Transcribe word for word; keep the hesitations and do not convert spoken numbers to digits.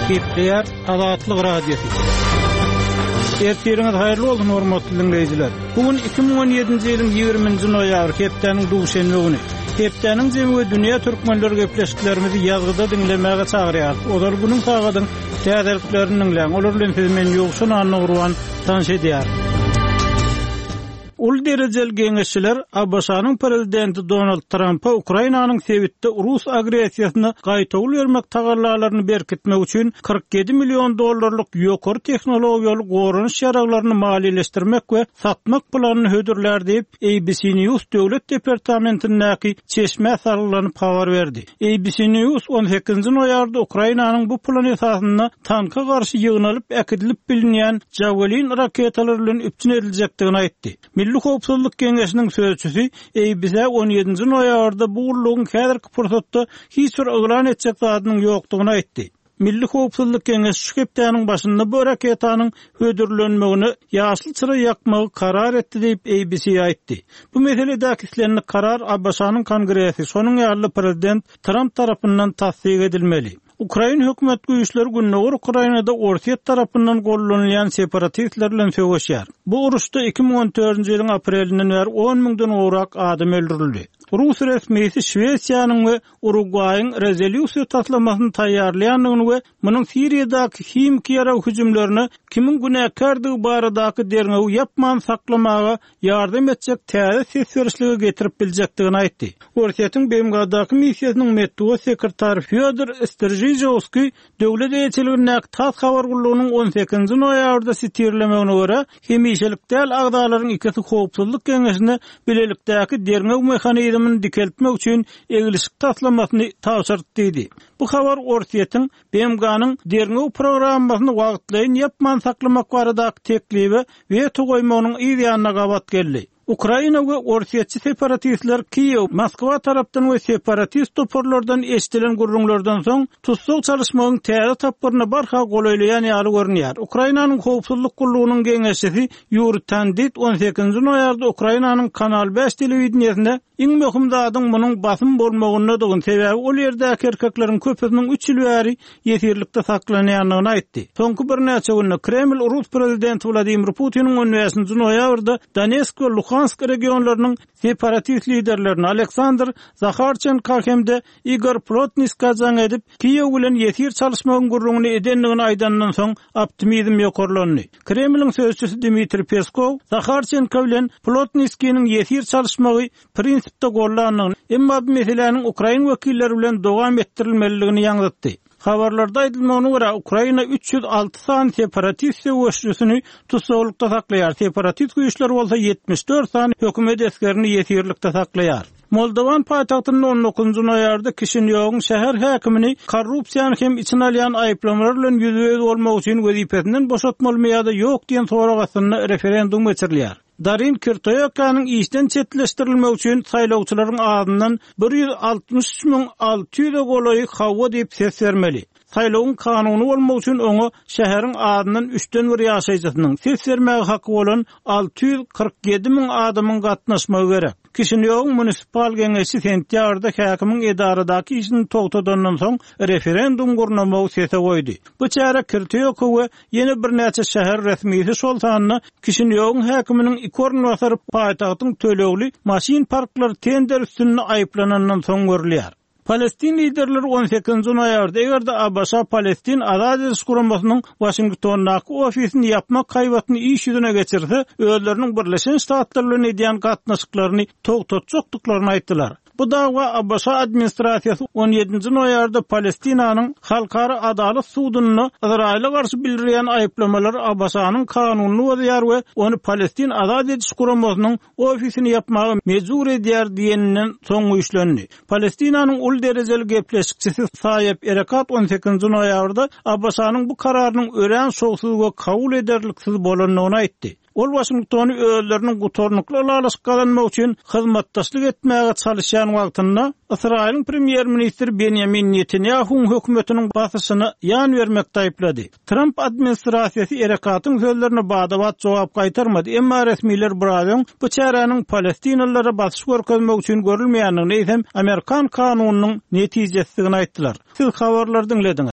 Kepler Azatlyk Radiosu. Ertiriniz hayırlı olsun hormatly dinleyijiler. Bugün iki bin on ýedinji ýylyň ýygrimiňji noýabr hepdeniň duşenbe güni. Hepdeniň jemy dünýä türkmenleri gepleşiklerimizi ýazgyda dinlemäge çagyrýar. Olar bunyň tagadyň täzeliklerini dinleýän, olar bilen sizmen ýokşun anny urwan tanış edýär. Ul derejeli geňeşçiler Abbaşanyň prezidenti Donald Trump'a Ukrainanyň sebitde Rus agresiýasyny gaýtaw bermek tagarlalaryny berkitmek üçin kırk yedi milyon dollarlyk ýokary tehnologiýaly goranyş ýaraglaryny maliýeleşdirmek we satmak planyny hödürler diýip A B C News döwlet departamentiniňki çeşme sarylanyp habar berdi. A B C News on sekizinji noýabrda Ukrainanyň bu plany esasyny tanka garşy ýygnalyp äkidilip bilinýän Javelin raketalary bilen üpçün ediljekdigini aýtdy. Milli Howpsuzlyk Geňeşiniň sözçüsi A B C on ýedinji noýabrda bu urlugyň häzirki pursatda hiç bir oglan etjek zadynyň ýokdugyny aýtdy. Milli Howpsuzlyk Geňeşi şu hepdeniň başynda bu raketanyň hödürlenmegini ýaşyl çyra ýakmagy karar etdi diýip A B C aýtdy. Bu meseledäki islenlik karar Abbaşanyň kongresi, şonuň ýaly prezident Trump tarapyndan tasdik edilmeli. Ukraina hökümet güýçleri günneger Ukrainada Ortiýet tarapyndan gollanýan separatistler bilen söwüşýär. Bu uruşda iki bin on dördünji ýylyň aprelinden bäri on mingden owrak adam öldürildi. Rus resmiýeti Şwesiýanyň we Uruguay'yň rezolýusiýa taslamasyny taýýarlaýanlygyny we munyň Siriýadaky himki ýarag hüjümlerini kimin günäkärdigi baradaky derňew ýapman saklamaga ýardam etjek täze ses berişlige getirip biljekdigini aýtdy. Ortiýetiň B M G'daky missiýasynyň metduwa sekretary Fyodor Strizhowski döwlet eýetiliginiň tas habar gullugynyň on sekizinji noýabrda sitirlemegine görä hemişelik däl agdalaryň ikisi howpsuzlyk geňeşine bilelikdäki derňew mehanizmini dikeltmek üçin egilişik taslamasyny tapşyrdy diýdi. Bu habar Ortiýetiň B M G'nyň derňew programmasyny wagtlaýyn ýapman saklamak baradaky teklibi we togoýmagynyň ýa-ýanyna gabat geldi. Ukraina we Ortiýetçi separatistler Kiýew, Moskwa tarapdan we separatist toporlardan eşdilen gurrunlardan soň tutsuk çalışmagyň täze tapgyryna barha golaýlaýan ýaly görünýär. Ukrainanyň howpsuzlyk gullugynyň geňeşçisi Yuri Tandit on sekizinji noýabrda Ukrainanyň Kanal beş telewizionyasynda iň möhüm zadyň munyň basym bolmagynyň sebäbi ol ýerdäki erkekleriň köpüsiniň üç ýyl bäri ýetirlikde saklanýanlygyny aýtdy. Soňky bir näçe günde Kreml Rus prezidenti Vladimir Putiniň on beşinji noýabrda Donetsk we Luhansk regionlarynyň separatist liderlerini Aleksandr Zakharchenko hemde Igor Plotniska jaň edip Kiýew bilen ýetir çalışmagyň gurrugyny edenligini aýdandan soň optimizm ýokarlandy. Kremliň sözçüsi Dmitri Peskov Zakharchenko bilen Plotniskiň ýetir çalışmagy prinsipde gollanýany, emma bu meseleniň Ukraina wekilleri bilen dowam etdirilmeligini ýaňlatdy. Habarlarda aýdylmagyna görä Ukraina üç ýüz alty san separatist söwüşçüsini tutsaglykda saklaýar. Separatist güýçler bolsa yetmiş dört san hökümet eskerini ýetirlikde saklaýar. Moldovan paýtagtynyň on dokuzunji noýabrda Kişinýowyň şäher häkimini korrupsiýany hem içine alýan aýplamalar bilen ýüzüňiz bolmak üçin wezipesinden boşatmaly ýa-da ýok diýen soragasyny referendum geçirilýär. Darin Kirtoyakanyň işden çetleşdirilmek üçin saýlawçylaryň ağzyndan bir ýüz altmış üç min alty ýüz golaýy hawa diýip ses bermeli. Saýlawyň kanuny bolmak üçin oňa şäheriň ağzyndan üçden bir ýaşaýjysynyň ses bermäge haky bolan alty ýüz kırk ýedi min adamyň gatnaşmagy gerek. Kişinýowyň munisipal geňeşi sentýabrda häkimiň edaradaky işini togtadandan soň referendum gurnamagy sese goýdy. Bu çäre Kirtoyaka we ýene bir näçe şäher resmiýeti şol sanyny Kişinýowyň häkiminiň ikorny basaryp paýtagtyň tölegli maşin parklary tender üstünde aýplanandan soň görülýär. Palestin liderleri on sekizinji noýabrda egerde Abbaşa Palestin azad ediş guramasynyň Washingtondaky ofisini ýapmak kaýbatyny iş ýüzüne geçirse, özleriniň Birleşen Ştatlar bilen edýän gatnaşyklaryny togtatjakdyklaryny aýtdylar. Bu dawa Abbaşa administrasiýasy on ýedinji noýabrda Palestinanyň Halkara Adalet Sudynyna Izraýla garşy bildirýän aýplamalar Abbaşanyň kanunyny bozýar we onu Palestin azad ediş guramasynyň ofisini ýapmagy mejbur edýär diýeninden soň güýçlendi. Palestinanyň ul derejeli gepleşikçisi Sayep Erekat on sekizinji noýabrda Abbaşanyň bu kararynyň ören şowsuz we kabul ederliksiz bolanyny aýtdy. Ol Washingtony özleriniň gutornukly alaşykalanmak üçin hyzmatdaşlyk etmäge çalışýan wagtynda Israýlyň premier ministri Benjamin Netanyahu'ň hökümetiniň basyşyny ýan bermekde aýplady. Trump administrasiýasy Erekatyň sözlerine badabat jogap gaýtarmady, emma resmiler birazdan bu çäranyň Palestinalylara basyş görkezmek üçin görülmeýändigini hem Amerikan kanunynyň netijesini aýtdylar. Siz habarlardan